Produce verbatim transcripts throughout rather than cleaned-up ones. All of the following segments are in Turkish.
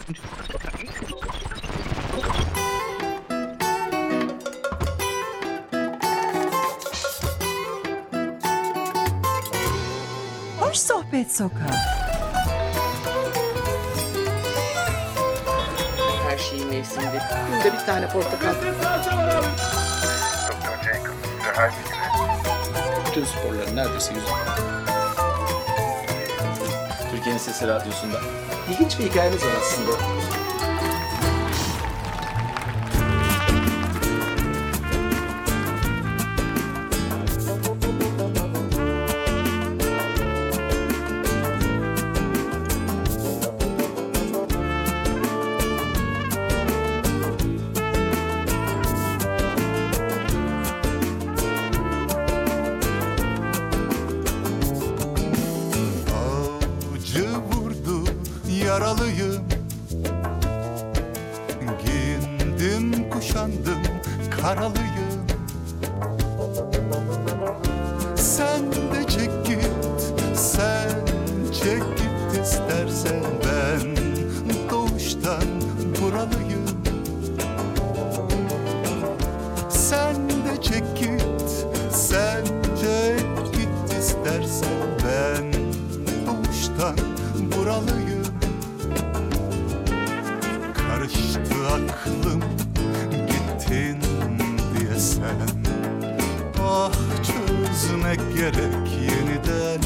Hoş Sohbet Sokağı. Her şeyi mevsiminde. Günde bir tane portakal. Doktor Jekyll size her fikri. Bütün sporların neredeyse yüzü. Türkiye'nin Sesi Radyosu'nda. İlginç bir hikayeniz var aslında. Yaralıyım, giyindim, kuşandım, karalıyım. Sen de çek git, sen çek git istersen, ben doğuştan buralıyım. Sen de çek git, sen çek git istersen, ben doğuştan buralıyım. Karıştı aklım gittin diye sen, ah çözmek gerek yeniden.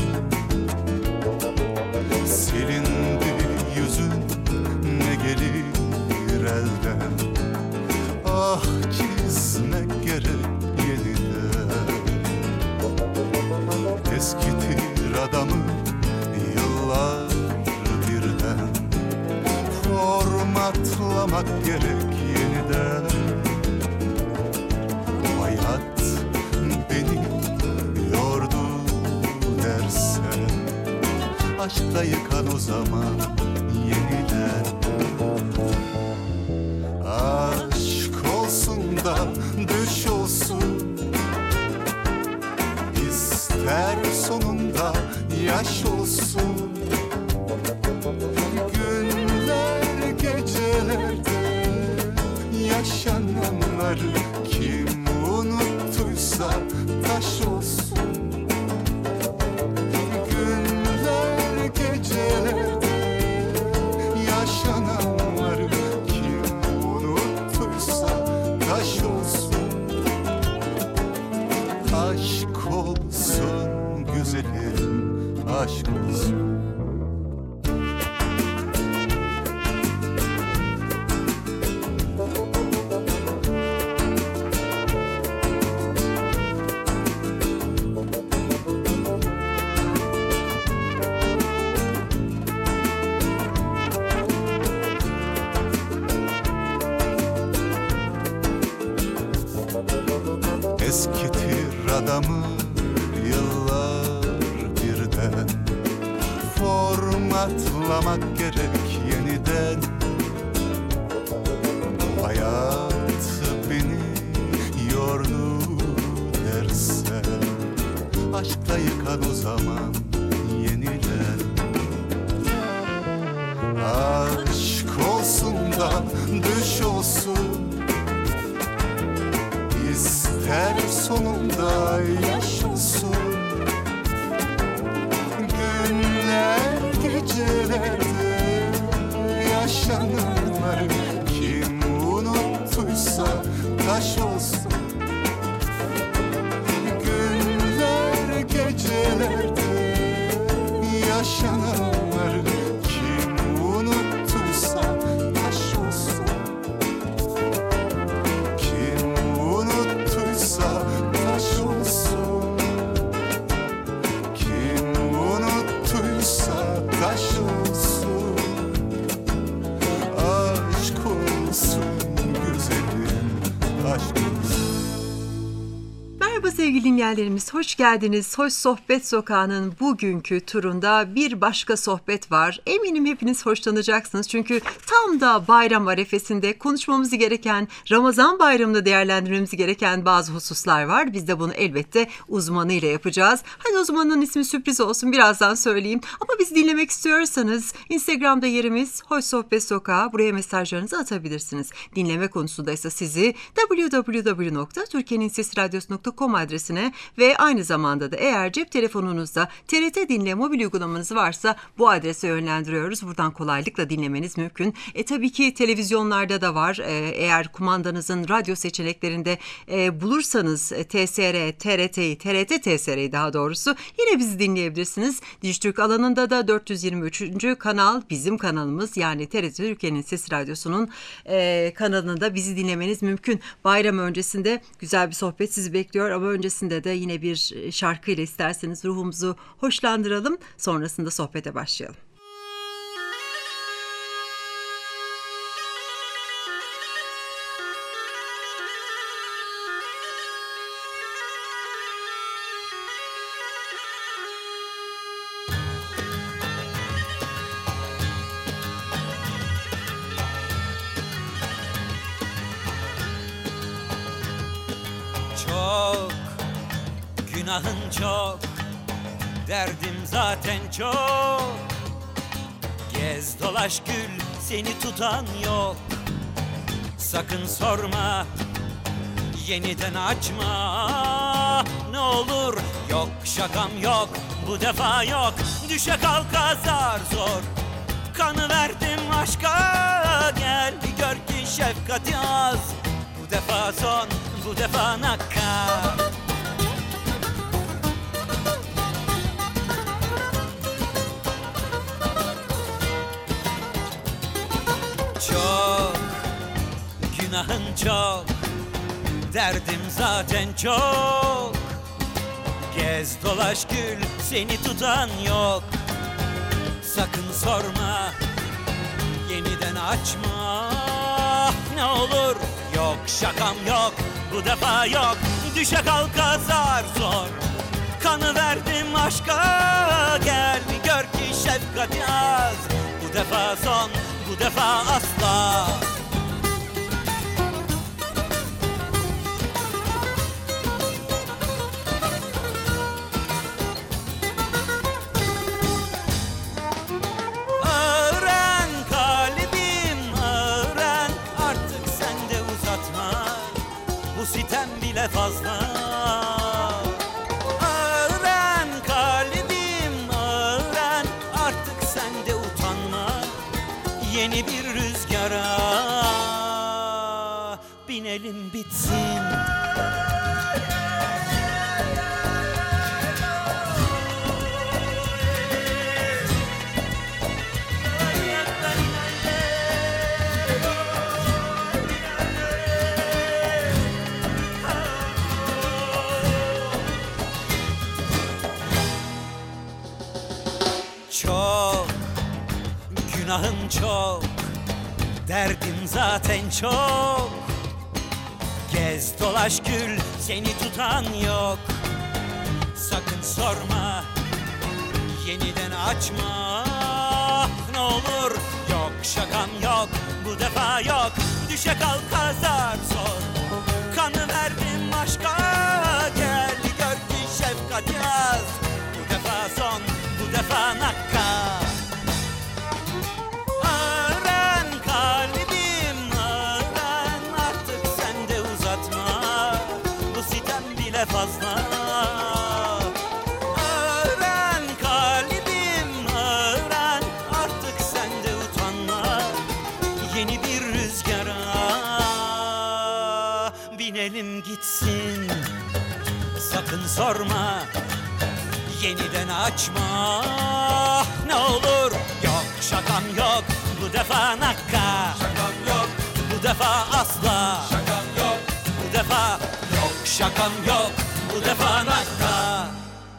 Silindi yüzün ne gelir elden, ah çizmek gerek yeniden. Eskitir adamı yıllar birden, formatlamak gerek yeniden. Hayat beni yordu dersen, aşkla yıkan o zaman yeniden. Aşk olsun da düş olsun, ister sonunda yaş olsun. Günler gecelerde yaşananları kim unuttuysa taş olsun. Günler gecelerde yaşananları kim unuttuysa taş olsun. Aşk olsun güzelim, aşk olsun. Eskitir adamı yıllar birden, formatlamak gerek yeniden. Hayat beni yordu dersen, aşkla yıkan o zaman yeniden. Aşk olsun da düş olsun, İster sonunda yaş olsun. Günler gecelerde yaşananları kim unuttuysa taş olsun. Günler gecelerde yaşananları kim unuttuysa taş olsun. Kim unuttuysa taş olsun. Sevgili dinleyenlerimiz hoş geldiniz. Hoş Sohbet Sokağı'nın bugünkü turunda bir başka sohbet var. Eminim hepiniz hoşlanacaksınız. Çünkü tam da bayram arefesinde konuşmamız gereken, Ramazan bayramında değerlendirmemiz gereken bazı hususlar var. Biz de bunu elbette uzmanıyla yapacağız. Hadi uzmanın ismi sürpriz olsun, birazdan söyleyeyim. Ama biz dinlemek istiyorsanız Instagram'da yerimiz Hoş Sohbet Sokağı. Buraya mesajlarınızı atabilirsiniz. Dinleme konusunda ise sizi double-u double-u double-u nokta türkiye'nin sesi radyosu nokta com adresine ve aynı zamanda da eğer cep telefonunuzda T R T Dinle mobil uygulamanız varsa bu adrese yönlendiriyoruz. Buradan kolaylıkla dinlemeniz mümkün. E tabii ki televizyonlarda da var. E, eğer kumandanızın radyo seçeneklerinde e, bulursanız e, T S R, T R T'yi, T R T T S R'yi daha doğrusu yine bizi dinleyebilirsiniz. Dijitürk alanında da dört yüz yirmi üçüncü kanal bizim kanalımız, yani T R T Türkiye'nin Sesi Radyosu'nun e, kanalında bizi dinlemeniz mümkün. Bayram öncesinde güzel bir sohbet sizi bekliyor ama öncesinde de yine bir şarkıyla isterseniz ruhumuzu hoşlandıralım. Sonrasında sohbete başlayalım. Çok, günahın çok, derdim zaten çok. Gez dolaş gül, seni tutan yok. Sakın sorma, yeniden açma. Ne olur, yok şakam yok, bu defa yok. Düşe kalka zar zor, kanı verdim aşka. Gel bir gör ki şefkati az, bu defa son, bu defa nakka. Çok, günahın çok, derdim zaten çok. Gez dolaş gül, seni tutan yok. Sakın sorma, yeniden açma. Ne olur, yok şakam yok, bu defa yok. Düşe kalka zar zor, kanı verdim aşka. Gel bir gör ki şefkati az, bu defa son, bu defa asla. Öğren kalbim, öğren, artık sen de uzatma. Bu sitem bile fazla. Öğren kalbim, öğren, artık sen de utanma. Yeni bir rüzgara binelim bitsin. Çok, günahın çok, derdim zaten çok. Gez dolaş gül, seni tutan yok. Sakın sorma, yeniden açma. Ne olur, yok şakam yok, bu defa yok. Düşe kalka zar zor, kanı verdim aşka. Gel gör ki şefkati az, bu defa son, bu defa nakka. Öğren kalbim, öğren, artık sen de uzatma. Bu sitem bile fazla. Öğren kalbim, öğren, artık sen de utanma. Yeni bir rüzgara binelim gitsin. Sakın sorma, yeniden açma. Ne olur, yok şakam yok, bu defa nakka. Şakam yok, bu defa asla. Şakam yok, bu defa yok şakam yok, bu defa nakka.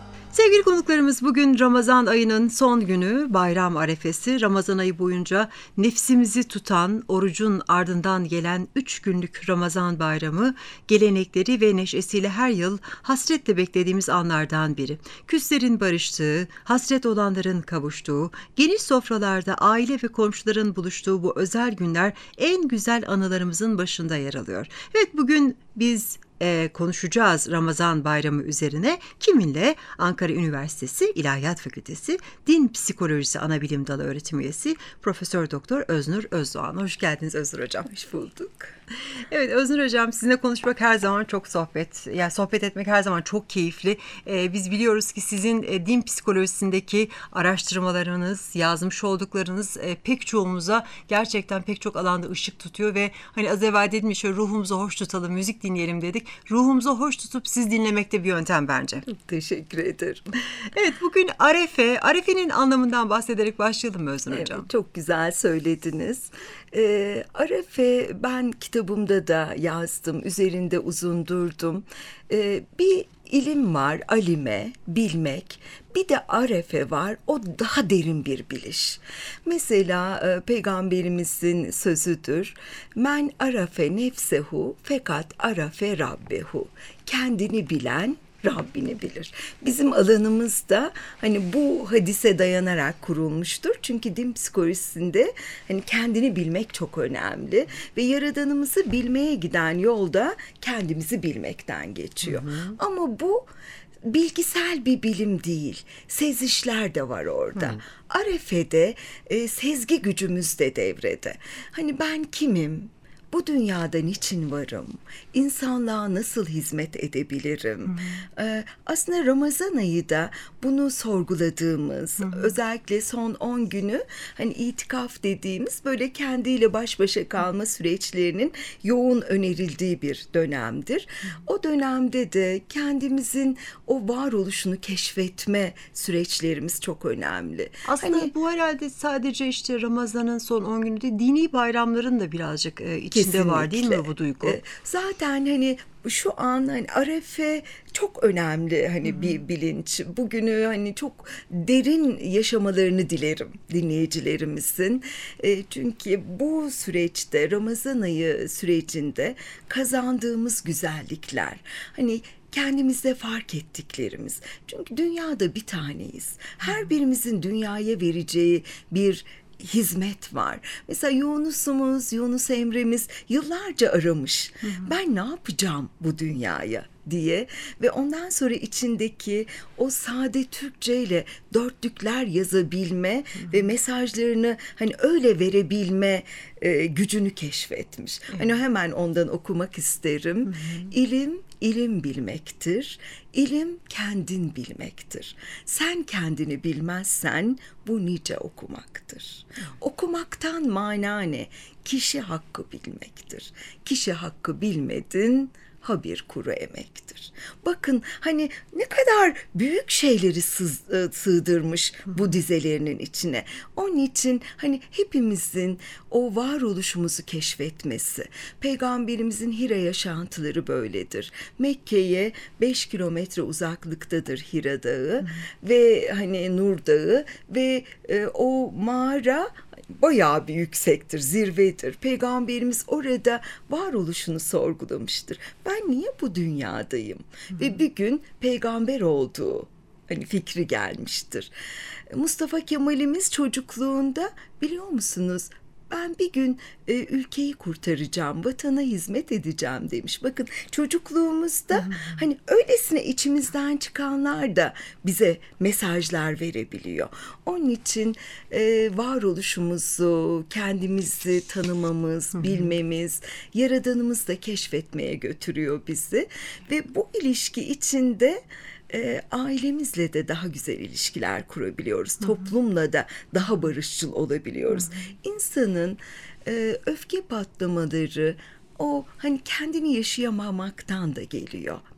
Sevgili konuklarımız, bugün Ramazan ayının son günü, bayram arefesi. Ramazan ayı boyunca nefsimizi tutan, orucun ardından gelen üç günlük Ramazan bayramı gelenekleri ve neşesiyle her yıl hasretle beklediğimiz anlardan biri. Küslerin barıştığı, hasret olanların kavuştuğu, geniş sofralarda aile ve komşuların buluştuğu bu özel günler en güzel anılarımızın başında yer alıyor. Evet, bugün biz Ee, konuşacağız Ramazan bayramı üzerine. Kiminle? Ankara Üniversitesi İlahiyat Fakültesi Din Psikolojisi Anabilim Dalı öğretim üyesi Profesör Doktor Öznur Özdoğan. Hoş geldiniz Öznur Hocam. Hoş bulduk. Evet Öznur Hocam, sizinle konuşmak her zaman çok sohbet, yani sohbet etmek her zaman çok keyifli. Ee, biz biliyoruz ki sizin e, din psikolojisindeki araştırmalarınız, yazmış olduklarınız e, pek çoğumuza gerçekten pek çok alanda ışık tutuyor ve hani az evvel dedim ya, şöyle ruhumuzu hoş tutalım, müzik dinleyelim dedik. Ruhumuzu hoş tutup siz dinlemekte bir yöntem bence. Teşekkür ederim. Evet, bugün Arefe, Arefe'nin anlamından bahsederek başlayalım mı Öznur Hocam? Evet, çok güzel söylediniz. Ee, Arefe, ben kitabımda da yazdım, üzerinde uzun durdum. Ee, bir ilim var, alime, bilmek. Bir de arefe var, o daha derin bir biliş. Mesela e, Peygamberimizin sözüdür. Men arafe nefsehu fekat arafe rabbehu. Kendini bilen Rabbini bilir. Bizim alanımız da hani bu hadise dayanarak kurulmuştur. Çünkü din psikolojisinde hani kendini bilmek çok önemli ve yaradanımızı bilmeye giden yolda kendimizi bilmekten geçiyor. Hı hı. Ama bu bilgisel bir bilim değil. Sezişler de var orada. Hı. Arefe'de e, sezgi gücümüz de devrede. Hani ben kimim? Bu dünyada niçin varım? İnsanlığa nasıl hizmet edebilirim? Ee, aslında Ramazan ayı da bunu sorguladığımız, hı hı. özellikle son on günü hani itikaf dediğimiz böyle kendiyle baş başa kalma süreçlerinin yoğun önerildiği bir dönemdir. Hı hı. O dönemde de kendimizin o varoluşunu keşfetme süreçlerimiz çok önemli. Aslında hani, bu herhalde sadece işte Ramazan'ın son on günü değil, dini bayramların da birazcık e, içinde kesinlikle var değil mi bu duygu? Zaten hani şu an hani Arefe çok önemli hani Hı-hı. bir bilinç. Bugünü hani çok derin yaşamalarını dilerim dinleyicilerimizin. E, çünkü bu süreçte, Ramazan ayı sürecinde kazandığımız güzellikler, hani kendimizde fark ettiklerimiz. Çünkü dünyada bir taneyiz. Her birimizin dünyaya vereceği bir hizmet var. Mesela Yunus'umuz, Yunus Emre'miz yıllarca aramış. Hı hı. Ben ne yapacağım bu dünyaya diye ve ondan sonra içindeki o sade Türkçeyle dörtlükler yazabilme hı hı. ve mesajlarını hani öyle verebilme e, gücünü keşfetmiş. Hı hı. Hani hemen ondan okumak isterim. Hı hı. İlim İlim bilmektir. İlim kendin bilmektir. Sen kendini bilmezsen bu nice okumaktır. Okumaktan mana ne? Kişi hakkı bilmektir. Kişi hakkı bilmedin, ha bir kuru emektir. Bakın hani ne kadar büyük şeyleri sız, sığdırmış bu dizelerinin içine. Onun için hani hepimizin o varoluşumuzu keşfetmesi. Peygamberimizin Hira yaşantıları böyledir. Mekke'ye beş kilometre uzaklıktadır Hira Dağı Hı. ve hani Nur Dağı ve e, o mağara bayağı bir yüksektir, zirvedir. Peygamberimiz orada varoluşunu sorgulamıştır. Ben niye bu dünyadayım? Hı-hı. Ve bir gün peygamber olduğu hani fikri gelmiştir. Mustafa Kemal'imiz çocukluğunda biliyor musunuz? Ben bir gün e, ülkeyi kurtaracağım, vatana hizmet edeceğim demiş. Bakın çocukluğumuzda hmm. hani öylesine içimizden çıkanlar da bize mesajlar verebiliyor. Onun için e, varoluşumuzu, kendimizi tanımamız, hmm. bilmemiz, yaradanımızı da keşfetmeye götürüyor bizi. Ve bu ilişki içinde E, ailemizle de daha güzel ilişkiler kurabiliyoruz. Hı-hı. Toplumla da daha barışçıl olabiliyoruz. Hı-hı. İnsanın e, öfke patlamaları o hani kendini yaşayamamaktan da geliyor.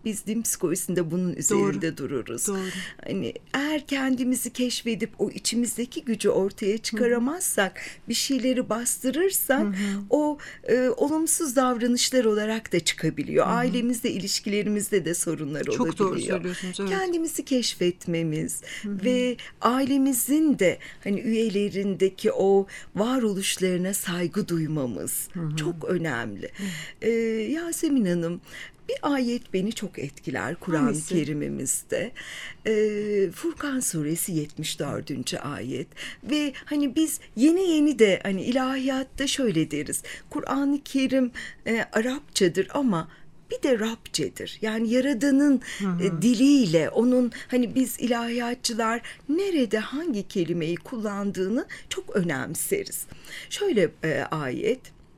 Biz din psikolojisinde bunun üzerinde dururuz. Doğru. Hani eğer kendimizi keşfedip o içimizdeki gücü ortaya çıkaramazsak, bir şeyleri bastırırsak o e, olumsuz davranışlar olarak da çıkabiliyor. Ailemizde, ilişkilerimizde de sorunlar Çok olabiliyor. doğru söylüyorsunuz, evet. Kendimizi keşfetmemiz ve ailemizin de hani üyelerindeki o varoluşlarına saygı duymamız çok önemli. Ee, Yasemin Hanım, bir ayet beni çok etkiler Kur'an-ı Hangisi? Kerim'imizde. Ee, Furkan Suresi yetmiş dördüncü ayet. Ve hani biz yeni yeni de hani ilahiyatta şöyle deriz. Kur'an-ı Kerim e, Arapçadır ama bir de Rabçedir. Yani Yaradan'ın e, diliyle, onun hani biz ilahiyatçılar nerede hangi kelimeyi kullandığını çok önemseriz. Şöyle e, ayet,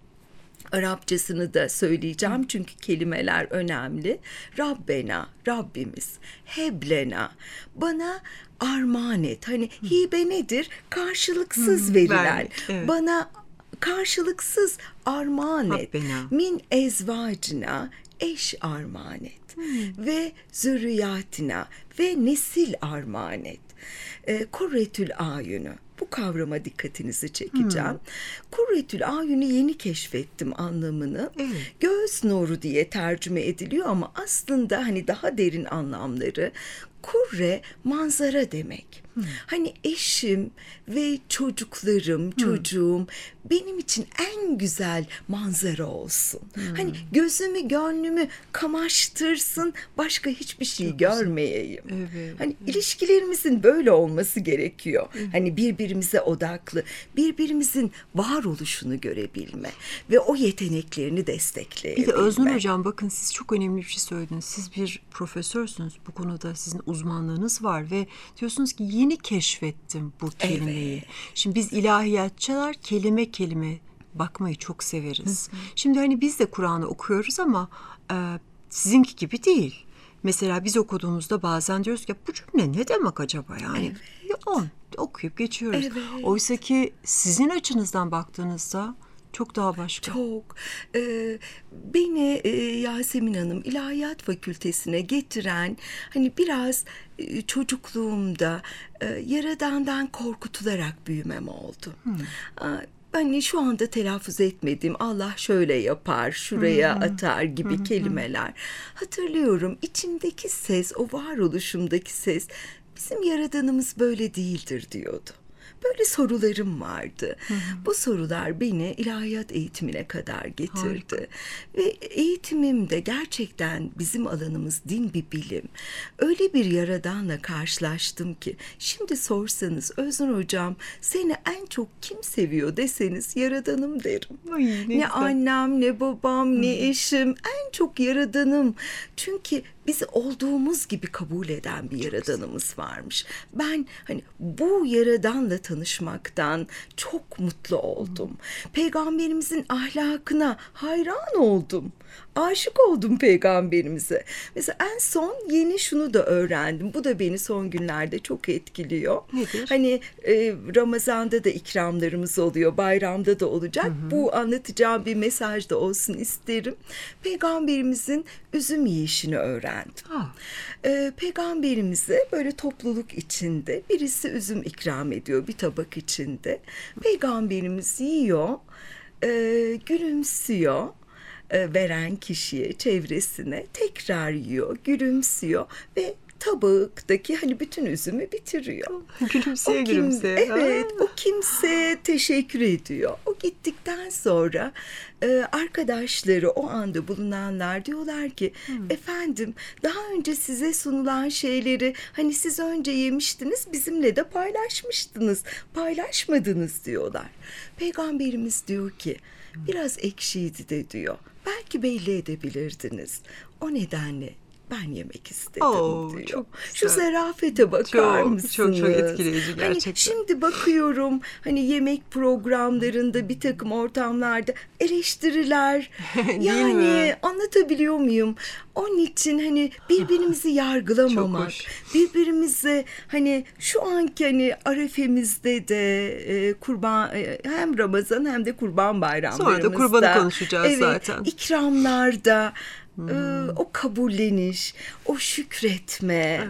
Arapçasını da söyleyeceğim çünkü kelimeler önemli. Rabbena, Rabbimiz, heblena, bana armağan et. Hani hibe nedir? Karşılıksız verilen. vermek, evet. Bana karşılıksız armağan et. Rabbena. Min ezvacina, eş armağan et. Ve zürriyatina ve nesil armağan et. E, Kurretül ayünü. Bu kavrama dikkatinizi çekeceğim. Hmm. Kurretül ayünü yeni keşfettim anlamını. Evet. Göz nuru diye tercüme ediliyor ama aslında hani daha derin anlamları kurre manzara demek. Hmm. Hani eşim ve çocuklarım, çocuğum benim için en güzel manzara olsun. Hmm. Hani gözümü, gönlümü kamaştırsın, başka hiçbir şey Çok görmeyeyim. Evet, hani evet. ilişkilerimizin böyle olması gerekiyor. Evet. Hani birbirimize odaklı, birbirimizin varoluşunu görebilme ve o yeteneklerini destekleyebilme. Bir de Öznur Hocam, bakın siz çok önemli bir şey söylediniz. Siz bir profesörsünüz. Bu konuda sizin uzmanlığınız var ve diyorsunuz ki yeni keşfettim bu kelimeyi. Evet. Şimdi biz ilahiyatçılar kelime kelime bakmayı çok severiz. Hı hı. Şimdi hani biz de Kur'an'ı okuyoruz ama e, sizinki gibi değil. Mesela biz okuduğumuzda bazen diyoruz ki bu cümle ne demek acaba yani? Evet. On, okuyup geçiyoruz. Evet. Oysa ki sizin açınızdan baktığınızda çok daha başka. Çok. Ee, beni e, Yasemin Hanım İlahiyat Fakültesine getiren hani biraz e, çocukluğumda e, Yaradan'dan korkutularak büyümem oldu. Hmm. Aa, Hani şu anda telaffuz etmediğim Allah şöyle yapar, şuraya hmm. atar gibi hmm. kelimeler. Hatırlıyorum, içimdeki ses, o varoluşumdaki ses bizim Yaradanımız böyle değildir diyordu. Böyle sorularım vardı. Hı hı. Bu sorular beni ilahiyat eğitimine kadar getirdi. Harika. Ve eğitimimde gerçekten bizim alanımız din bir bilim. Öyle bir Yaradan'la karşılaştım ki şimdi sorsanız Öznur Hocam seni en çok kim seviyor deseniz Yaradanım derim. Ay, ne, ne güzel. Annem, ne babam, hı. ne eşim, en çok Yaradanım. Çünkü bizi olduğumuz gibi kabul eden bir Yaradanımız varmış. Ben hani bu Yaradan'la tanışmaktan çok mutlu oldum. Hmm. Peygamberimizin ahlakına hayran oldum. Aşık oldum peygamberimize. Mesela en son yeni şunu da öğrendim. Bu da beni son günlerde çok etkiliyor. Nedir? Hani e, Ramazan'da da ikramlarımız oluyor, bayramda da olacak. Hı hı. Bu anlatacağım bir mesaj da olsun isterim. Peygamberimizin üzüm yiyişini öğrendim. E, peygamberimize böyle topluluk içinde birisi üzüm ikram ediyor bir tabak içinde. Peygamberimiz yiyor, e, gülümsüyor. Veren kişiye, çevresine tekrar yiyor, gülümsüyor ve tabaktaki hani bütün üzümü bitiriyor. Gülümseye kim, gülümseye. Evet, o kimseye teşekkür ediyor. O gittikten sonra e, arkadaşları, o anda bulunanlar diyorlar ki hmm. efendim daha önce size sunulan şeyleri hani siz önce yemiştiniz, bizimle de paylaşmıştınız, paylaşmadınız diyorlar. Peygamberimiz diyor ki biraz ekşiydi de diyor. Belki belli edebilirdiniz. O nedenle ben yemek istedim Oo, diyor. Çok Şu zarafete bakar çok, mısınız? Çok çok etkileyici gerçekten. Hani şimdi bakıyorum hani yemek programlarında bir takım ortamlarda eleştiriler yani anlatabiliyor muyum? Onun için hani birbirimizi yargılamamak, birbirimize hani şu anki hani arefemizde de e, kurban e, hem Ramazan hem de kurban bayramlarımızda. Sonra da kurbanı konuşacağız evet, zaten. İkramlarda e, o kabulleniş, o şükretme,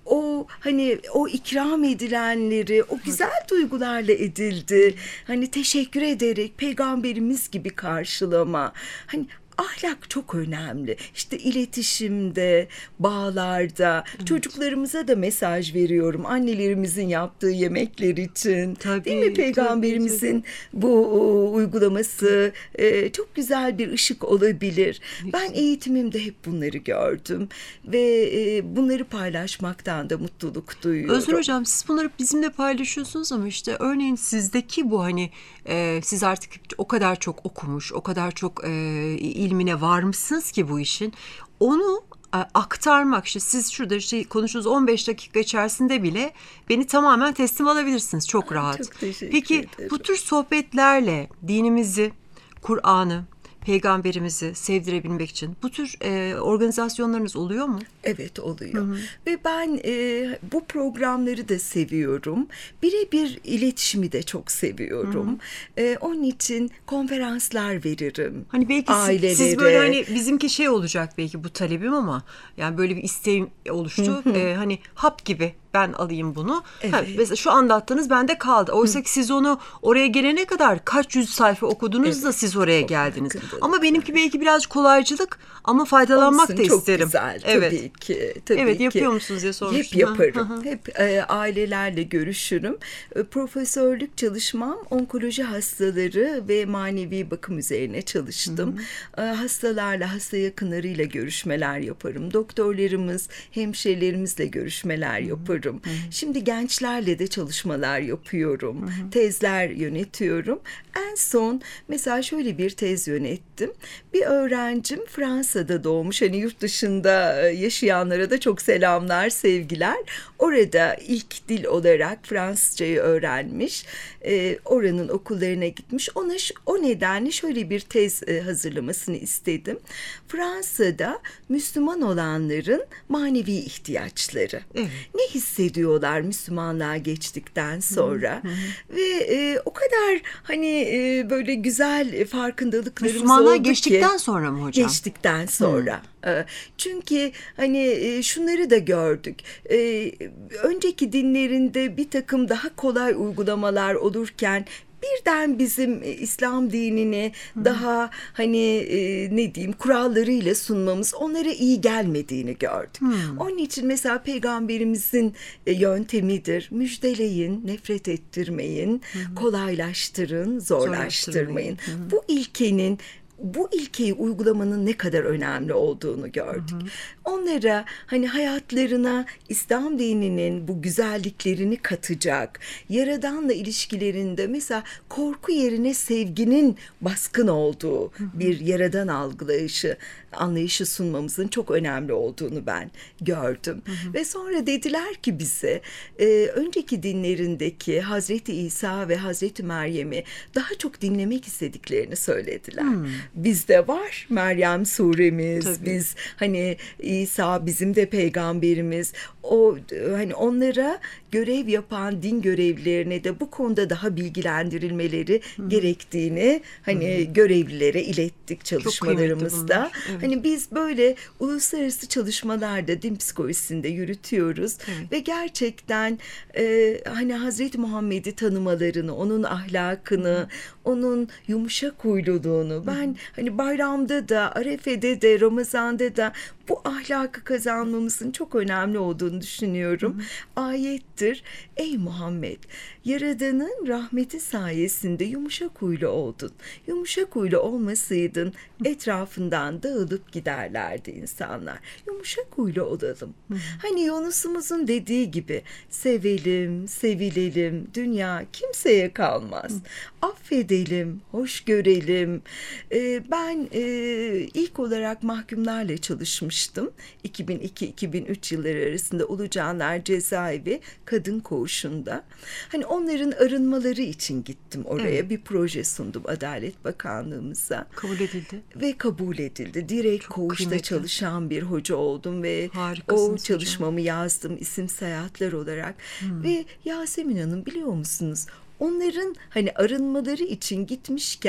o hani o ikram edilenleri o güzel duygularla edildi. Hani teşekkür ederek peygamberimiz gibi karşılama. Hani ahlak çok önemli. İşte iletişimde, bağlarda, evet. Çocuklarımıza da mesaj veriyorum. Annelerimizin yaptığı yemekler için. Tabii, değil mi? Peygamberimizin tabii, tabii. bu o, uygulaması e, çok güzel bir ışık olabilir. Ne ben güzel. Eğitimimde hep bunları gördüm ve e, bunları paylaşmaktan da mutluluk duyuyorum. Özgür Hocam, siz bunları bizimle paylaşıyorsunuz ama işte örneğin sizdeki bu hani e, siz artık o kadar çok okumuş, o kadar çok e, ilmine varmışsınız ki bu işin. Onu e, aktarmak, işte siz şurada işte konuştuğunuz on beş dakika içerisinde bile beni tamamen teslim alabilirsiniz çok rahat. Çok teşekkür Peki ederim. Bu tür sohbetlerle dinimizi, Kur'an'ı, peygamberimizi sevdirebilmek için bu tür e, organizasyonlarınız oluyor mu? Evet, oluyor. Hı hı. Ve ben e, bu programları da seviyorum. Birebir iletişimi de çok seviyorum. E, onun için konferanslar veririm. Hani belki ailelere. Siz, siz böyle hani bizimki şey olacak belki bu talebim ama yani böyle bir isteğim oluştu. Hı hı. E, hani hap gibi ben alayım bunu. Evet. Ha, mesela şu anlattığınız bende kaldı. Oysa ki siz onu oraya gelene kadar kaç yüz sayfa okudunuz evet. da siz oraya çok geldiniz. Yakındır. Ama benimki belki birazcık kolaycılık ama faydalanmak olsun, da çok isterim. Çok güzel evet. tabii ki. Tabii evet ki. Yapıyor musunuz diye sormuştum. Hep yaparım. Hep e, ailelerle görüşürüm. E, profesörlük çalışmam onkoloji hastaları ve manevi bakım üzerine çalıştım. E, hastalarla, hasta yakınlarıyla görüşmeler yaparım. Doktorlarımız, hemşirelerimizle görüşmeler Hı-hı. yaparım. Hı-hı. Şimdi gençlerle de çalışmalar yapıyorum. Hı-hı. Tezler yönetiyorum. En son mesela şöyle bir tez yönettim. Bir öğrencim Fransa'da doğmuş. Hani yurt dışında yaşayanlara da çok selamlar, sevgiler. Orada ilk dil olarak Fransızcayı öğrenmiş. Ee, oranın okullarına gitmiş. Ona o nedenle şöyle bir tez hazırlamasını istedim. Fransa'da Müslüman olanların manevi ihtiyaçları. Evet. Ne hissediyorlar Müslümanlığa geçtikten sonra? Hı hı. Ve e, o kadar hani e, böyle güzel farkındalıklarımız Müslümanlığa oldu geçtikten ki, sonra mı hocam? Geçtikten sonra. Hı. Çünkü hani şunları da gördük. Önceki dinlerinde bir takım daha kolay uygulamalar olurken birden bizim İslam dinini Hı. daha hani ne diyeyim kurallarıyla sunmamız onlara iyi gelmediğini gördük. Hı. Onun için mesela peygamberimizin yöntemidir. Müjdeleyin, nefret ettirmeyin, Hı. kolaylaştırın, zorlaştırmayın. Hı. Bu ilkenin Bu ilkeyi uygulamanın ne kadar önemli olduğunu gördük. Hı hı. Onlara hani hayatlarına İslam dininin bu güzelliklerini katacak, Yaradan'la ilişkilerinde mesela korku yerine sevginin baskın olduğu hı hı. bir Yaradan algılayışı, anlayışı sunmamızın çok önemli olduğunu ben gördüm. Hı hı. Ve sonra dediler ki bize e, önceki dinlerindeki Hazreti İsa ve Hazreti Meryem'i daha çok dinlemek istediklerini söylediler. Hı. Bizde var Meryem suremiz, Tabii. biz hani İsa bizim de peygamberimiz. O hani onlara görev yapan din görevlilerine de bu konuda daha bilgilendirilmeleri Hı. gerektiğini hani Hı. görevlilere ilettik çalışmalarımızda. Evet. Hani biz böyle uluslararası çalışmalarda din psikolojisinde yürütüyoruz evet. ve gerçekten e, hani Hazreti Muhammed'i tanımalarını, onun ahlakını, Hı. onun yumuşak huyluluğunu Hı. ben hani bayramda da, Arefe'de de, Ramazan'da da bu ahlakı kazanmamızın çok önemli olduğunu düşünüyorum. Hı hı. Ayettir. Ey Muhammed, Yaradan'ın rahmeti sayesinde yumuşak huylu oldun. Yumuşak huylu olmasaydın etrafından dağılıp giderlerdi insanlar. Yumuşak huylu olalım. Hı hı. Hani Yunus'umuzun dediği gibi sevelim, sevilelim, dünya kimseye kalmaz. Hı. Affedelim, hoş görelim. Ee, ben e, ilk olarak mahkumlarla çalışmıştım. iki bin iki iki bin üç yılları arasında Ulucanlar Cezaevi Kadın Koğuşu'nda. Hani onların arınmaları için gittim oraya. Evet. Bir proje sundum Adalet Bakanlığımıza. Kabul edildi. Ve kabul edildi. Direkt Çok koğuşta kıymetli. çalışan bir hoca oldum ve Harikasınız o çalışmamı hocam. yazdım isim seyahatler olarak. Hmm. Ve Yasemin Hanım biliyor musunuz? Onların hani arınmaları için gitmişken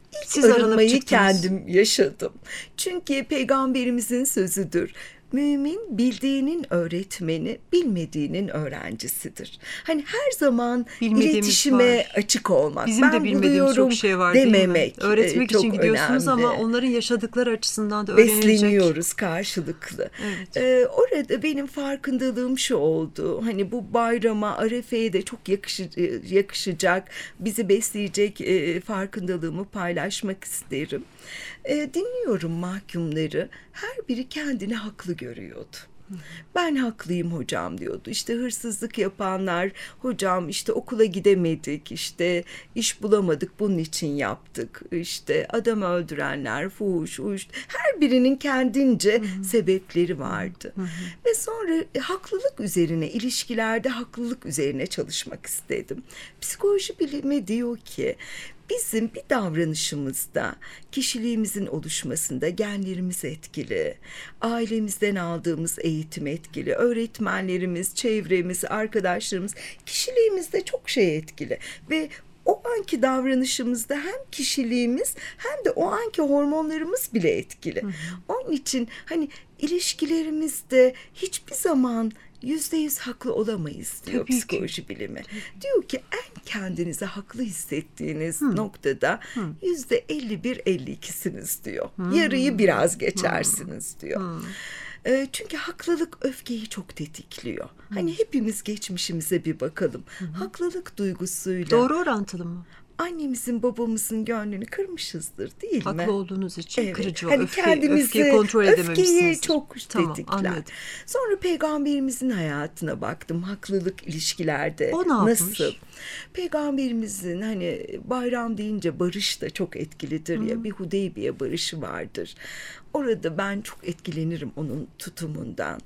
Siz aranıp arınmayı çıktınız. kendim yaşadım. Çünkü peygamberimizin sözüdür. Mümin bildiğinin öğretmeni, bilmediğinin öğrencisidir. Hani her zaman Bilmediğimiz iletişime var. açık olmak. Bizim ben de bilmediğimiz buluyorum çok şey var değil mi? dememek Öğretmek e, çok için gidiyorsunuz önemli. ama onların yaşadıkları açısından da öğrenilecek. Besleniyoruz karşılıklı. Evet. Ee, orada benim farkındalığım şu oldu. Hani bu bayrama, Arefe'ye de çok yakışı, yakışacak, bizi besleyecek e, farkındalığımı paylaşmak isterim. E, dinliyorum mahkumları. Her biri kendini haklı görüyordu. Ben haklıyım hocam diyordu. İşte hırsızlık yapanlar, hocam işte okula gidemedik, işte iş bulamadık, bunun için yaptık. İşte adam öldürenler, fuhuş, uyuş, her birinin kendince hı hı. sebepleri vardı. Hı hı. Ve sonra e, haklılık üzerine, ilişkilerde haklılık üzerine çalışmak istedim. Psikoloji bilimi diyor ki, bizim bir davranışımızda kişiliğimizin oluşmasında genlerimiz etkili, ailemizden aldığımız eğitim etkili, öğretmenlerimiz, çevremiz, arkadaşlarımız, kişiliğimizde çok şey etkili ve o anki davranışımızda hem kişiliğimiz hem de o anki hormonlarımız bile etkili. Hı hı. Onun için hani ilişkilerimizde hiçbir zaman yüzde yüz haklı olamayız diyor Tabii psikoloji ki. bilimi. Tabii. Diyor ki en kendinizi haklı hissettiğiniz Hı. noktada yüzde elli bir elli ikisiniz diyor. Hı. Yarıyı biraz geçersiniz Hı. diyor. Hı. E, çünkü haklılık öfkeyi çok tetikliyor. Hı. Hani hepimiz geçmişimize bir bakalım. Hı. Haklılık duygusuyla. Doğru orantılı mı? Annemizin babamızın gönlünü kırmışızdır değil Haklı mi? Haklı olduğunuz için evet. kırıcı o hani öfke, kendimizi, öfkeyi kontrol edememişsinizdir. Öfkeyi çok tamam, tetikler. Anladım. Sonra peygamberimizin hayatına baktım. Haklılık ilişkilerde o ne nasıl? yapmış? Peygamberimizin hani bayram deyince barış da çok etkilidir ya. Hı. Bir Hudeybiye barışı vardır. Orada ben çok etkilenirim onun tutumundan.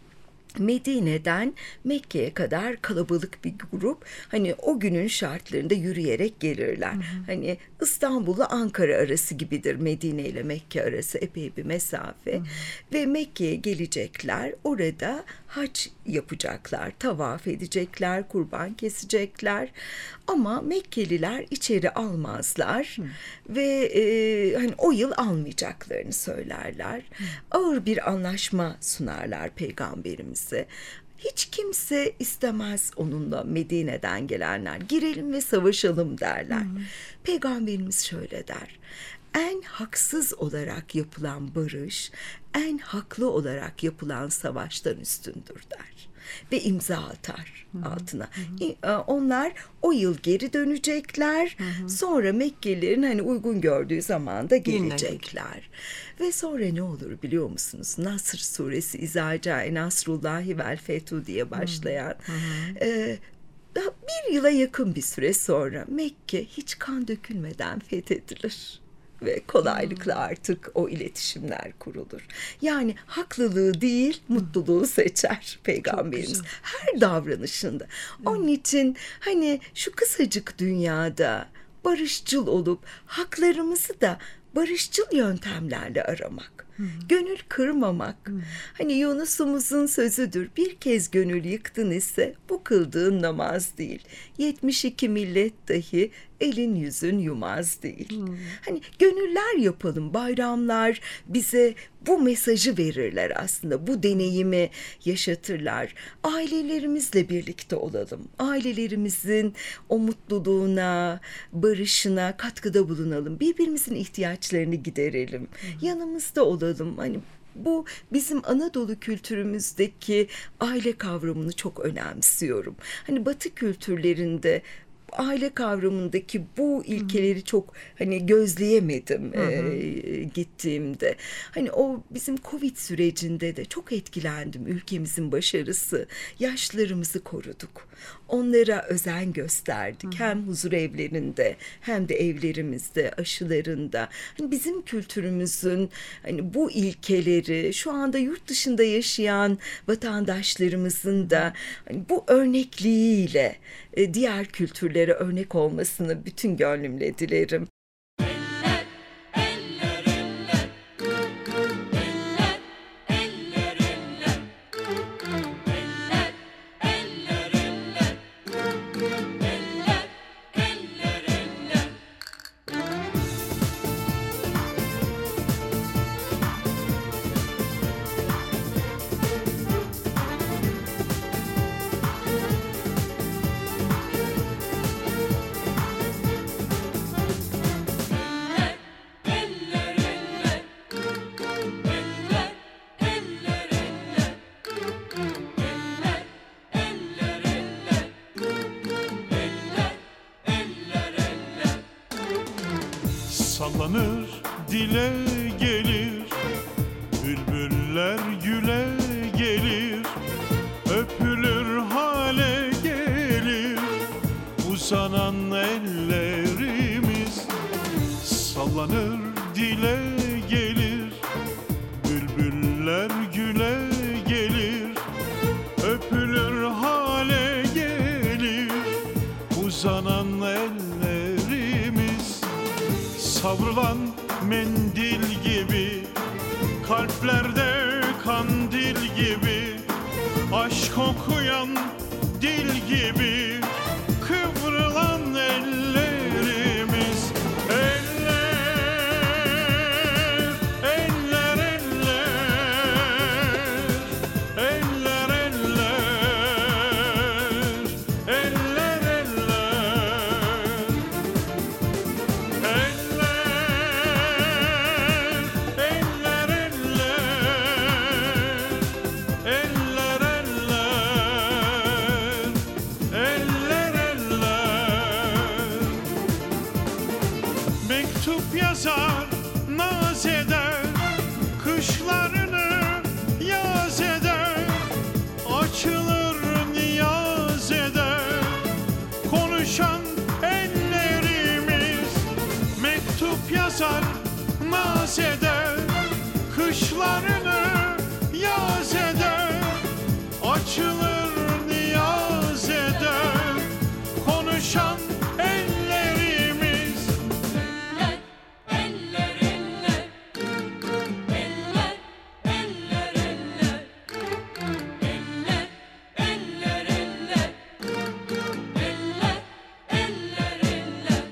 Medine'den Mekke'ye kadar kalabalık bir grup hani o günün şartlarında yürüyerek gelirler. Hı hı. Hani İstanbul'la Ankara arası gibidir, Medine ile Mekke arası epey bir mesafe. Hı hı. Ve Mekke'ye gelecekler, orada hac yapacaklar, tavaf edecekler, kurban kesecekler. Ama Mekkeliler içeri almazlar. Hı. Ve e, hani o yıl almayacaklarını söylerler. Hı. Ağır bir anlaşma sunarlar peygamberimize. Hiç kimse istemez onunla, Medine'den gelenler. Girelim ve savaşalım derler. Hı. Peygamberimiz şöyle der: en haksız olarak yapılan barış, en haklı olarak yapılan savaştan üstündür der. Ve imza atar hı hı. altına. Hı hı. Onlar o yıl geri dönecekler. Hı hı. Sonra Mekkelilerin hani uygun gördüğü zaman da gelecekler. Ve sonra ne olur biliyor musunuz? Nasr suresi, İzâ câe nasrullâhi vel fethu diye başlayan. Hı hı. E, daha bir yıla yakın bir süre sonra Mekke hiç kan dökülmeden fethedilir. Ve kolaylıkla artık o iletişimler kurulur. Yani haklılığı değil, mutluluğu seçer Peygamberimiz. Her davranışında. Onun için hani şu kısacık dünyada barışçıl olup haklarımızı da barışçıl yöntemlerle aramak. Hmm. Gönül kırmamak. Hmm. Hani Yunus'umuzun sözüdür. Bir kez gönül yıktın ise bu kıldığın namaz değil. yetmiş iki millet dahi elin yüzün yumaz değil. Hmm. Hani gönüller yapalım. Bayramlar bize bu mesajı verirler aslında. Bu deneyimi yaşatırlar. Ailelerimizle birlikte olalım. Ailelerimizin o mutluluğuna, barışına katkıda bulunalım. Birbirimizin ihtiyaçlarını giderelim. Hmm. Yanımızda olalım. Hani bu bizim Anadolu kültürümüzdeki aile kavramını çok önemsiyorum. Hani Batı kültürlerinde aile kavramındaki bu ilkeleri çok hani gözleyemedim hı hı. E, gittiğimde. Hani o bizim Covid sürecinde de çok etkilendim. Ülkemizin başarısı. Yaşlılarımızı koruduk. Onlara özen gösterdik. Hı hı. Hem huzur evlerinde hem de evlerimizde, aşılarında. Hani bizim kültürümüzün hani bu ilkeleri şu anda yurt dışında yaşayan vatandaşlarımızın da hani bu örnekliğiyle e, diğer kültürlere örnek olmasını bütün gönlümle dilerim. sallanır, dile gelir. Bülbüller güle gelir, öpülür hale gelir. Uzanan ellerimiz sallanır, dile gelir. Bülbüller güle gelir, öpülür hale gelir. Uzanan ellerimiz savrulan mendil gibi, kalplerde kandil gibi, aşk okuyan dil gibi kıvrılan ellerimiz. Eller, eller, eller, eller, eller, eller, mektup yazar, naz eder, kışlarını yaz eder, açılır niyaz eder, konuşan ellerimiz. Mektup yazar, naz eder, kışlarını yaz eder, açılır niyaz eder, konuşan ellerimiz. Eller, eller, eller, eller, eller, eller, eller, eller, eller, eller, eller.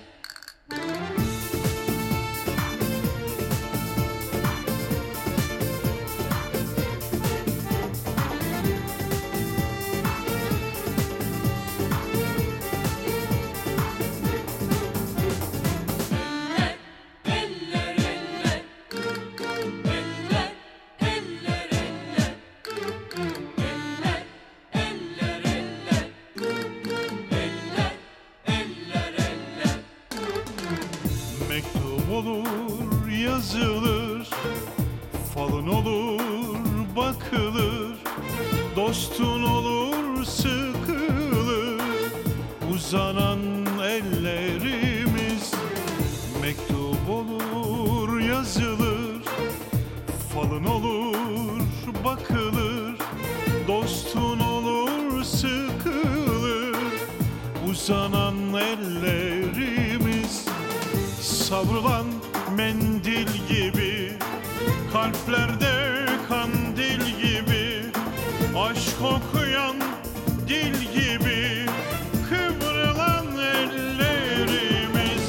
Mektup olur yazılır, falın olur bakılır, dostun olur sıkılır, uzanan ellerimiz. Mektup olur yazılır, falın olur bakılır, dostun olur sıkılır, uzanan ellerimiz. Savrulan mendil gibi, kalplerde kandil gibi, aşk okuyan dil gibi kıvrılan ellerimiz.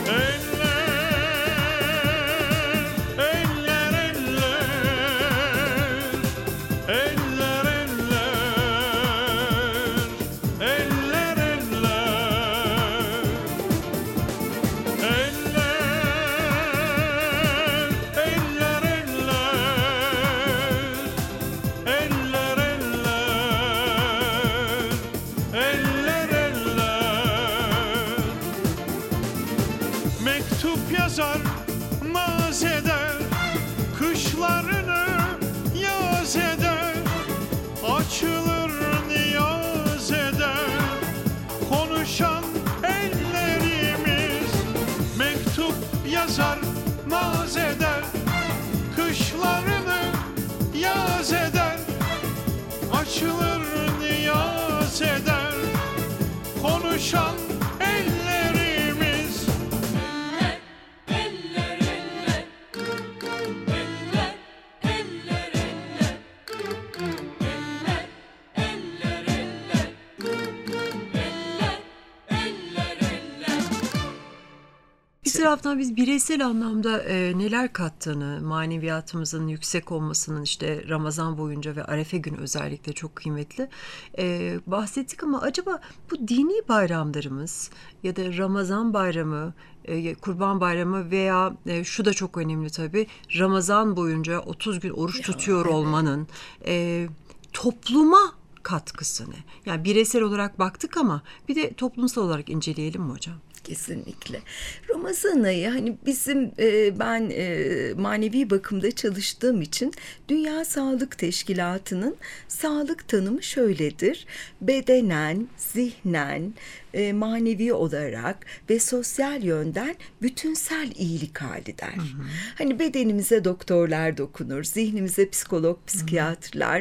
Eller, eller, eller, eller, eller, eller, mektup yazar, naz eder, kışlarını yaz eder, açılır niyaz eder, konuşan ellerimiz. Mektup yazar, naz eder, kışlarını yaz eder, açılır niyaz eder, konuşan ellerimiz. Eller, eller, eller, eller, eller, eller, eller, eller, eller. Bir taraftan biz bireysel anlamda e, neler kattığını, maneviyatımızın yüksek olmasının işte Ramazan boyunca ve Arefe günü özellikle çok kıymetli e, bahsettik ama acaba bu dini bayramlarımız ya da Ramazan bayramı, e, Kurban bayramı veya e, şu da çok önemli tabii, Ramazan boyunca otuz gün oruç tutuyor olmanın e, topluma katkısı ne? Yani bireysel olarak baktık ama bir de toplumsal olarak inceleyelim mi hocam? Kesinlikle. Ramazan ayı hani bizim e, ben e, manevi bakımda çalıştığım için Dünya Sağlık Teşkilatı'nın sağlık tanımı şöyledir. Bedenen, zihnen, e, manevi olarak ve sosyal yönden bütünsel iyilik hali der. Hı hı. Hani bedenimize doktorlar dokunur, zihnimize psikolog, psikiyatrlar,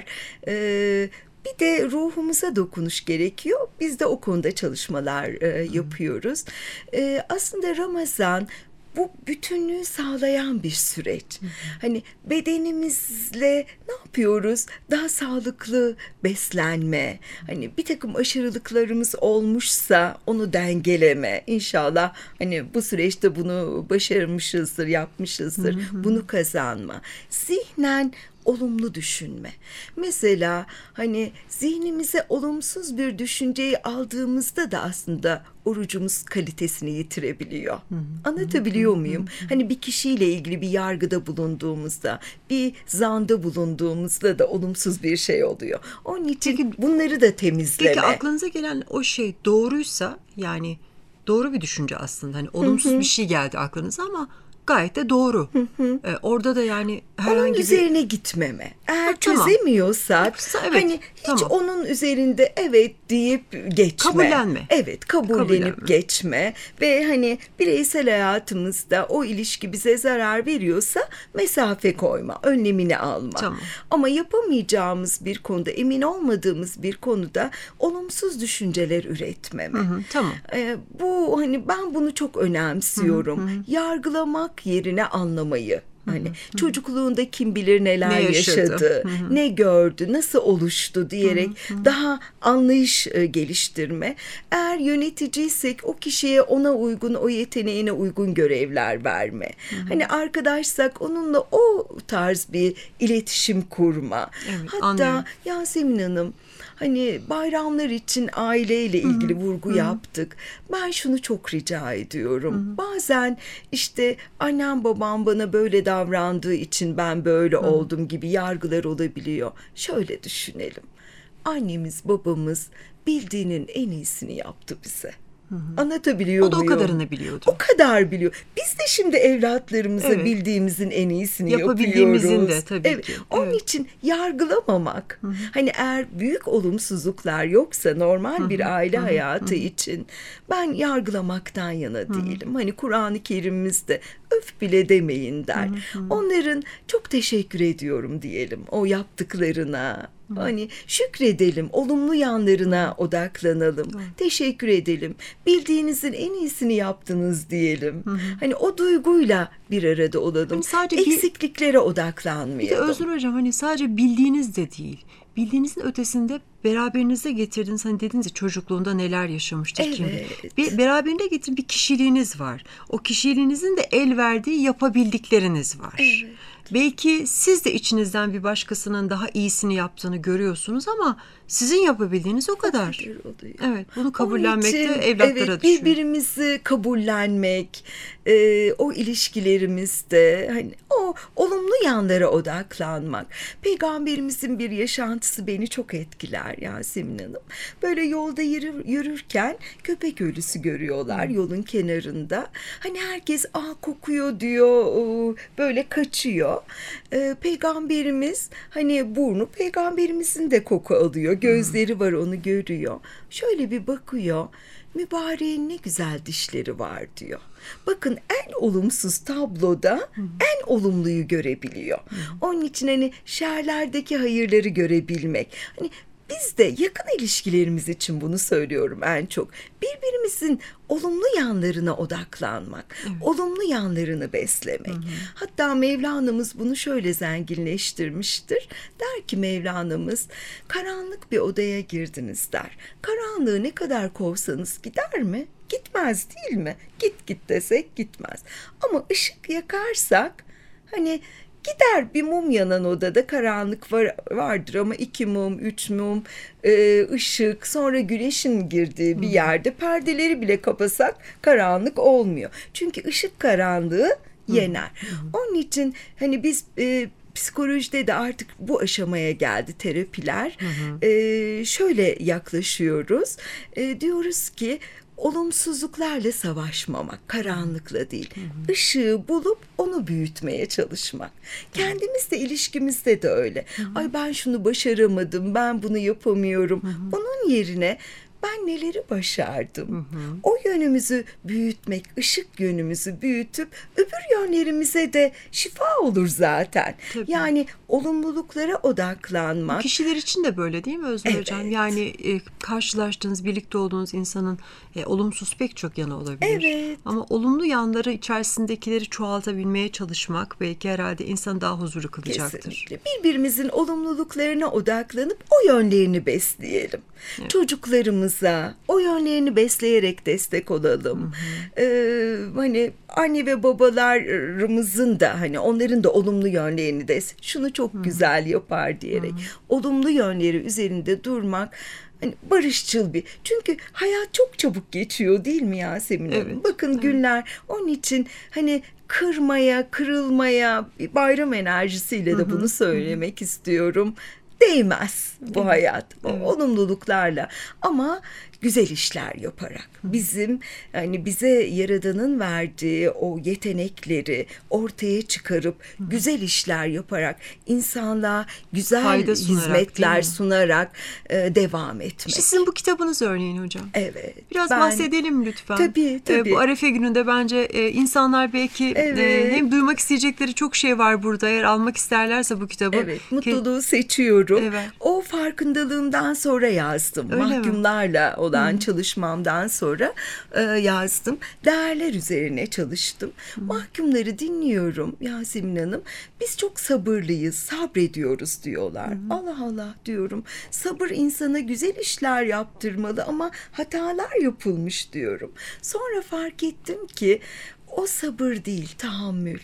e, bir de ruhumuza dokunuş gerekiyor. Biz de o konuda çalışmalar e, yapıyoruz. E, aslında Ramazan bu bütünlüğü sağlayan bir süreç. Hı hı. Hani bedenimizle ne yapıyoruz? Daha sağlıklı beslenme. Hani bir takım aşırılıklarımız olmuşsa onu dengeleme. İnşallah hani bu süreçte bunu başarmışızdır, yapmışızdır. Hı hı. Bunu kazanma. Zihnen olumlu düşünme. Mesela hani zihnimize olumsuz bir düşünceyi aldığımızda da aslında orucumuz kalitesini yitirebiliyor. Hı hı. Anlatabiliyor hı hı. muyum? Hı hı. Hani bir kişiyle ilgili bir yargıda bulunduğumuzda, bir zanda bulunduğumuzda da olumsuz bir şey oluyor. Onun için peki, bunları da temizleme. Peki aklınıza gelen o şey doğruysa, yani doğru bir düşünce aslında. Hani olumsuz hı hı. bir şey geldi aklınıza ama gayet de doğru. Hı hı. Ee, orada da yani herhangi onun bir... üzerine gitmeme. Eğer ha, tamam. çözemiyorsak evet, hani hiç tamam. onun üzerinde evet deyip geçme. Kabullenme. Evet, kabullenip kabullenme. geçme ve hani bireysel hayatımızda o ilişki bize zarar veriyorsa mesafe koyma, önlemini alma. Tamam. Ama yapamayacağımız bir konuda, emin olmadığımız bir konuda olumsuz düşünceler üretmeme. Hı hı, tamam. Ee, bu hani ben bunu çok önemsiyorum. Hı hı. Yargılamak yerine anlamayı. Hani hı hı. çocukluğunda kim bilir neler ne yaşadı, yaşadı hı hı. ne gördü, nasıl oluştu diyerek hı hı. daha anlayış e, geliştirme. Eğer yöneticiysek o kişiye ona uygun, o yeteneğine uygun görevler verme. Hı hı. Hani arkadaşsak onunla o tarz bir iletişim kurma. Evet, hatta anlıyorum. Yasemin Hanım, hani bayramlar için aileyle ilgili Hı-hı. vurgu Hı-hı. yaptık. Ben şunu çok rica ediyorum. Hı-hı. Bazen işte annem babam bana böyle davrandığı için ben böyle Hı-hı. oldum gibi yargılar olabiliyor. Şöyle düşünelim. Annemiz babamız bildiğinin en iyisini yaptı bize. Hı hı. Anlatabiliyor o da muyum? O kadarını biliyordu. O kadar biliyor. Biz de şimdi evlatlarımıza evet. bildiğimizin en iyisini yapabildiğimizin yapıyoruz. de tabii evet. ki. Onun evet. için yargılamamak. Hı hı. Hani eğer büyük olumsuzluklar yoksa normal hı hı. bir aile hı hı. hayatı hı hı. için ben yargılamaktan yana hı hı. değilim. Hani Kur'an-ı Kerim'imizde öf bile demeyin der. Hı hı. Onların çok teşekkür ediyorum diyelim o yaptıklarına. Hı. Hani şükredelim, olumlu yanlarına Hı. odaklanalım, Hı. teşekkür edelim. Bildiğinizin en iyisini yaptınız diyelim. Hı. Hani o duyguyla bir arada olalım. Hani sadece eksikliklere bir, odaklanmayalım. Bir de Özgür Hocam hani sadece bildiğiniz de değil. Bildiğinizin ötesinde beraberinize getirdiğiniz, hani dediniz ya çocukluğunda neler yaşamıştır evet. kim bilir. Bir, beraberinde getirin bir kişiliğiniz var. O kişiliğinizin de el verdiği yapabildikleriniz var. Evet. Belki siz de içinizden bir başkasının daha iyisini yaptığını görüyorsunuz ama sizin yapabildiğiniz o kadar. Evet, bunu kabullenmek de evlatlara evet, düşüyor. Birbirimizi kabullenmek, e, o ilişkilerimizde hani o olumlu yanlara odaklanmak. Peygamberimizin bir yaşantısı beni çok etkiler Yasemin Hanım. Böyle yolda yürür, yürürken köpek ölüsü görüyorlar hmm. yolun kenarında. Hani herkes aa kokuyor diyor, böyle kaçıyor. E, Peygamberimiz hani burnu peygamberimizin de koku alıyor. Gözleri var, onu görüyor. Şöyle bir bakıyor. Mübareğin ne güzel dişleri var diyor. Bakın en olumsuz tabloda Hı. en olumluyu görebiliyor. Hı. Onun için hani şerlerdeki hayırları görebilmek. Hani biz de yakın ilişkilerimiz için bunu söylüyorum en çok. Birbirimizin olumlu yanlarına odaklanmak, evet. olumlu yanlarını beslemek. Hı hı. Hatta Mevlana'mız bunu şöyle zenginleştirmiştir. Der ki Mevlana'mız, karanlık bir odaya girdiniz der. Karanlığı ne kadar kovsanız gider mi? Gitmez değil mi? Git git desek gitmez. Ama ışık yakarsak hani gider. Bir mum yanan odada karanlık var, vardır ama iki mum, üç mum, e, ışık, sonra güneşin girdiği bir yerde perdeleri bile kapasak karanlık olmuyor. Çünkü ışık karanlığı yener. Hı hı. Onun için hani biz e, psikolojide de artık bu aşamaya geldi terapiler. Hı hı. E, şöyle yaklaşıyoruz. E, diyoruz ki olumsuzluklarla savaşmamak, karanlıkla değil. Işığı bulup onu büyütmeye çalışmak. Kendimizle ilişkimizde de öyle. Ay ben şunu başaramadım, ben bunu yapamıyorum. Onun yerine ben neleri başardım? Hı hı. O yönümüzü büyütmek, ışık yönümüzü büyütüp öbür yönlerimize de şifa olur zaten. Tabii. Yani olumluluklara odaklanmak. Kişiler için de böyle değil mi Özgür Evet. Hocam? Yani e, karşılaştığınız, birlikte olduğunuz insanın e, olumsuz pek çok yanı olabilir. Evet. Ama olumlu yanları içerisindekileri çoğaltabilmeye çalışmak belki herhalde insanı daha huzurlu kılacaktır. Kesinlikle. Birbirimizin olumluluklarına odaklanıp o yönlerini besleyelim. Evet. Çocuklarımıza o yönlerini besleyerek destek olalım. Ee, hani anne ve babalarımızın da hani onların da olumlu yönlerini de şunu çok güzel yapar diyerek olumlu yönleri üzerinde durmak. Hani barışçıl bir. Çünkü hayat çok çabuk geçiyor değil mi Yasemin Hanım? Evet. Bakın Evet. günler onun için hani kırmaya, kırılmaya, bir bayram enerjisiyle de bunu söylemek istiyorum. Değmez bu Evet. hayat. O Evet. olumluluklarla ama güzel işler yaparak bizim hani bize Yaradan'ın verdiği o yetenekleri ortaya çıkarıp güzel işler yaparak insanlığa güzel Fayda sunarak, değil hizmetler mi? sunarak e, devam etmek. İşte sizin bu kitabınız örneğin hocam. Evet. Biraz ben- bahsedelim lütfen. Tabii, tabii. Ee, bu Arefe gününde bence e, insanlar belki Evet. e, hem duymak isteyecekleri çok şey var burada. Eğer almak isterlerse bu kitabı. Evet, Ki- mutluluğu seçiyorum. Evet. O farkındalığımdan sonra yazdım. Öyle mi? Mahkumlarla olan çalışmamdan sonra e, yazdım. Değerler üzerine çalıştım. Mahkumları dinliyorum Yasemin Hanım. Biz çok sabırlıyız, sabrediyoruz diyorlar. Allah Allah diyorum. Sabır insana güzel işler yaptırmalı ama hatalar yapılmış diyorum. Sonra fark ettim ki o sabır değil, tahammül.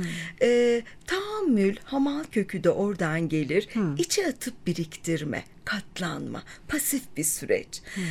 Ee, tahammül, hamal kökü de oradan gelir. İçe atıp biriktirme, katlanma, pasif bir süreç.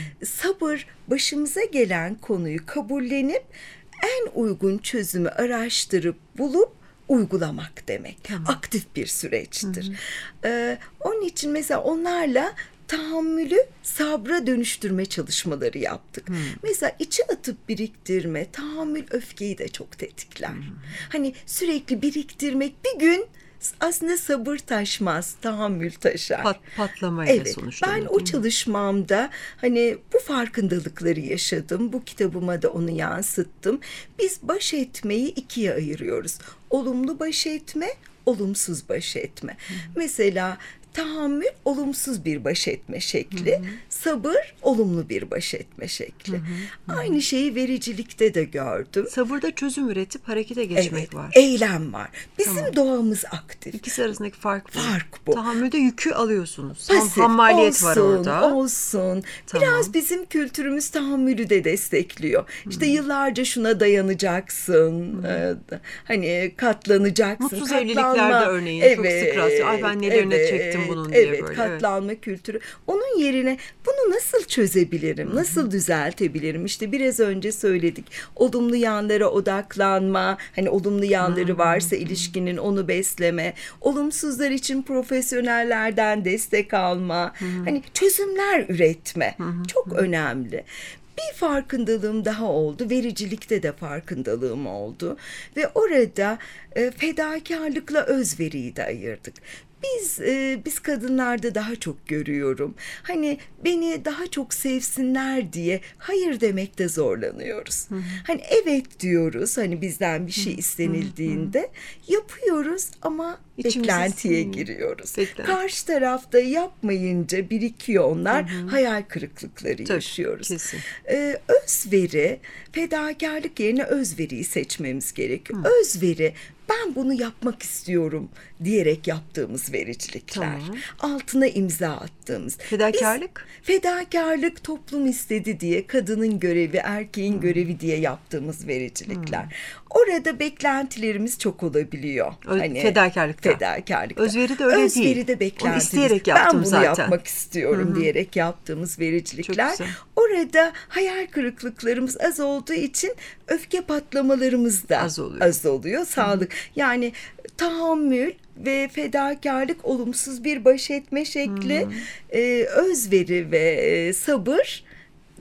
Sabır, başımıza gelen konuyu kabullenip en uygun çözümü araştırıp bulup uygulamak demek. Aktif bir süreçtir. Ee, onun için mesela onlarla tahammülü sabra dönüştürme çalışmaları yaptık. Mesela içe atıp biriktirme, tahammül öfkeyi de çok tetikler. Hani sürekli biriktirmek bir gün aslında sabır taşmaz, tahammül taşar. Pat, patlamayla Evet, sonuçlanıyor. ben o çalışmamda hani bu farkındalıkları yaşadım. Bu kitabıma da onu yansıttım. Biz baş etmeyi ikiye ayırıyoruz. Olumlu baş etme, olumsuz baş etme. Mesela tahammül olumsuz bir baş etme şekli, sabır olumlu bir baş etme şekli. Aynı şeyi vericilikte de gördüm. Sabırda çözüm üretip harekete geçmek Evet, var. eylem var. Bizim Tamam. doğamız aktif. İkisi arasındaki fark bu. Fark bu. Tahammülde yükü alıyorsunuz. Ham, Pasif ham maliyet olsun, var orada. olsun. Tamam. Biraz bizim kültürümüz tahammülü de destekliyor. İşte yıllarca şuna dayanacaksın. e, hani katlanacaksın. Mutsuz katlanma. evliliklerde örneğin çok sık rastlıyor. Ay ben nelerine çektim bunun diye evet, böyle, katlanma kültürü. Onun yerine bunu nasıl çözebilirim? Nasıl düzeltebilirim? İşte biraz önce söyledik. Olumlu yanlara odaklanma. Hani olumlu yanları varsa ilişkinin onu besleme. Olumsuzlar için profesyonellerden destek alma. Hani çözümler üretme. Çok önemli. Bir farkındalığım daha oldu. Vericilikte de farkındalığım oldu. Ve orada e, fedakarlıkla özveriyi de ayırdık. Biz e, biz kadınlarda daha çok görüyorum. Hani beni daha çok sevsinler diye hayır demekte zorlanıyoruz. Hani evet diyoruz. Hani bizden bir şey istenildiğinde yapıyoruz ama İçimizi beklentiye sinmiyor. giriyoruz. Beklenti. Karşı tarafta yapmayınca birikiyor onlar. Hayal kırıklıkları Tabii, yaşıyoruz. kesin. Ee, özveri, fedakarlık yerine özveriyi seçmemiz gerekiyor. Özveri, ben bunu yapmak istiyorum diyerek yaptığımız vericilikler. Tamam. Altına imza attığımız. Fedakarlık? Biz, fedakarlık toplum istedi diye, kadının görevi, erkeğin görevi diye yaptığımız vericilikler. Orada beklentilerimiz çok olabiliyor. Ö- fedakarlıkta. Fedakarlıkta. Özveri de öyle değil. Özveri de Onu beklentimiz. isteyerek Ben yaptım bunu zaten. yapmak istiyorum diyerek yaptığımız vericilikler. Çok güzel. Orada hayal kırıklıklarımız az olduğu için öfke patlamalarımız da Az oluyor. az oluyor. Sağlık. Yani tahammül ve fedakarlık olumsuz bir baş etme şekli, e, özveri ve e, sabır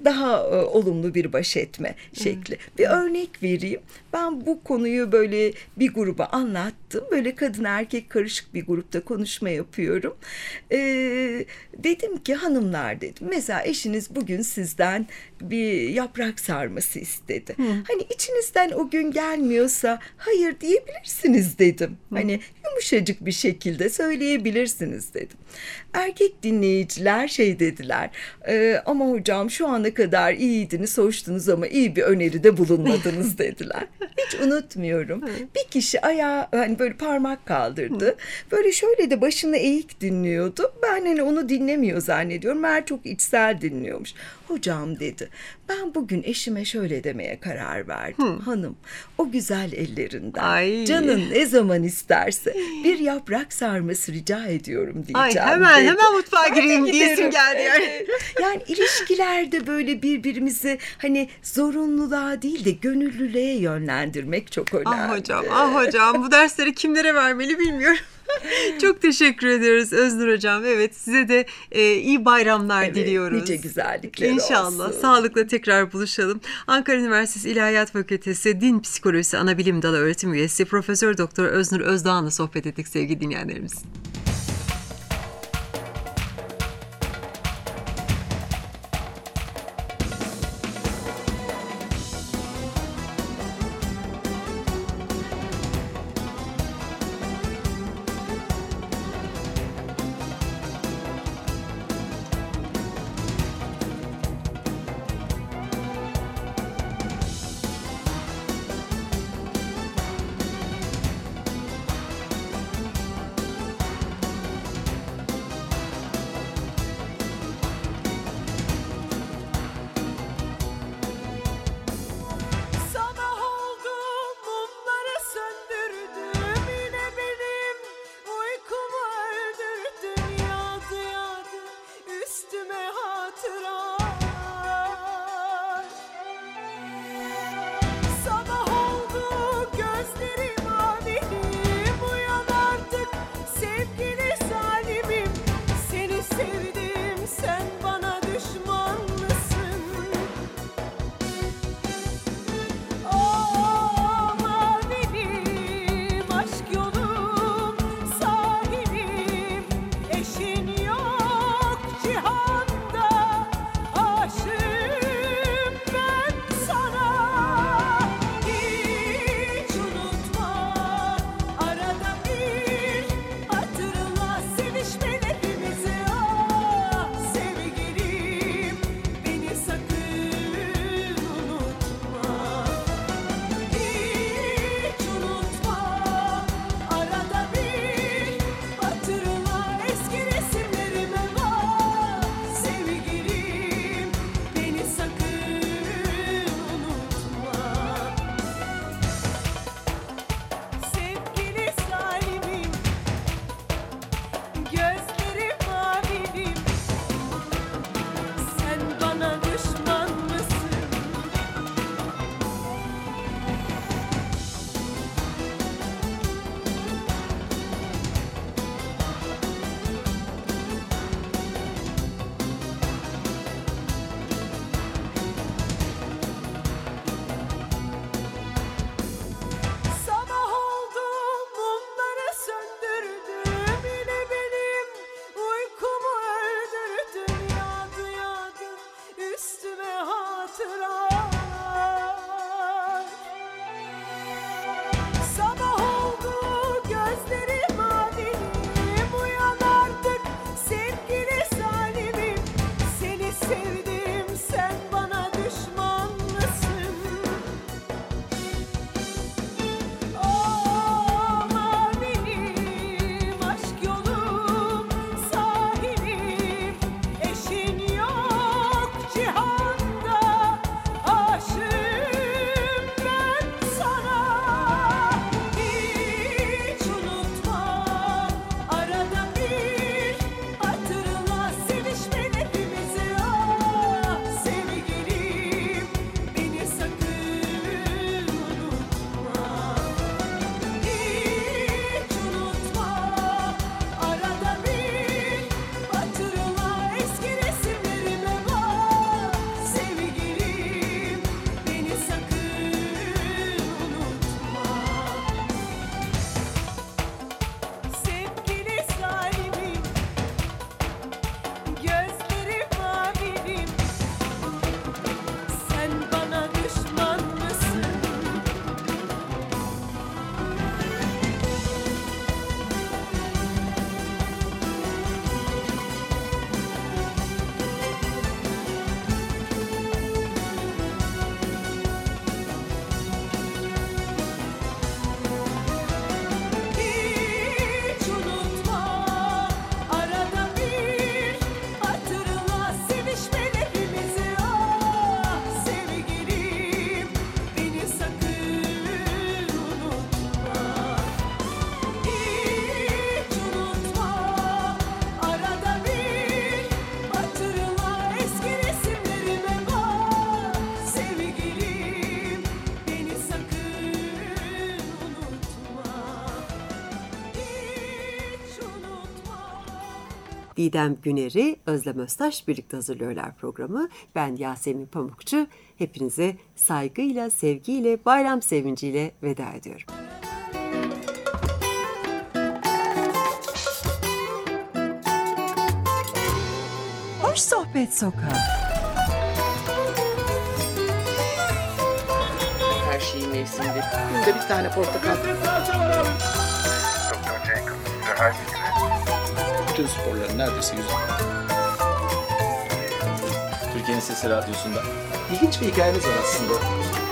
daha e, olumlu bir baş etme şekli. Bir örnek vereyim. Ben bu konuyu böyle bir gruba anlattım. Böyle kadın erkek karışık bir grupta konuşma yapıyorum. Ee, dedim ki hanımlar dedim. Mesela eşiniz bugün sizden bir yaprak sarması istedi. Hani içinizden o gün gelmiyorsa hayır diyebilirsiniz dedim. Hani yumuşacık bir şekilde söyleyebilirsiniz dedim. Erkek dinleyiciler şey dediler. E, ama hocam şu ana kadar iyiydiniz, hoştunuz ama iyi bir öneride bulunmadınız dediler. Hiç unutmuyorum. Bir kişi ayağa hani böyle parmak kaldırdı. Böyle şöyle de başını eğik dinliyordu. Ben hani onu dinlemiyor zannediyorum. Meğer çok içsel dinliyormuş. Hocam dedi. Ben bugün eşime şöyle demeye karar verdim. Hanım, o güzel ellerinden Ay. canın ne zaman isterse bir yaprak sarması rica ediyorum diyeceğim. Ay hemen dedi. hemen mutfağa Ben de gireyim giderim. diyesim geldi yani. Evet. Yani ilişkilerde böyle birbirimizi hani zorunluluğa değil de gönüllülüğe yönlendirmek çok önemli. Ah hocam, ah hocam bu dersleri kimlere vermeli bilmiyorum. Çok teşekkür ediyoruz Öznur hocam. Evet size de e, iyi bayramlar Evet, diliyoruz. nice güzellikler İnşallah olsun. sağlıkla tekrar buluşalım. Ankara Üniversitesi İlahiyat Fakültesi Din Psikolojisi Anabilim Dalı öğretim üyesi Profesör Doktor Öznur Özdağ'la sohbet ettik sevgili dinleyenlerimiz. Didem Güner'i, Özlem Öztaş birlikte hazırlıyorlar programı. Ben Yasemin Pamukçu. Hepinize saygıyla, sevgiyle, bayram sevinciyle veda ediyorum. Hoş Sohbet Sokağı. Her şeyin mevsiminde. Günde bir tane portakal. Doktor Jekyll ve Hyde gibi. Bütün sporların neredeyse yüzü. Türkiye'nin Sesi Radyosu'nda. İlginç bir hikayeniz var aslında.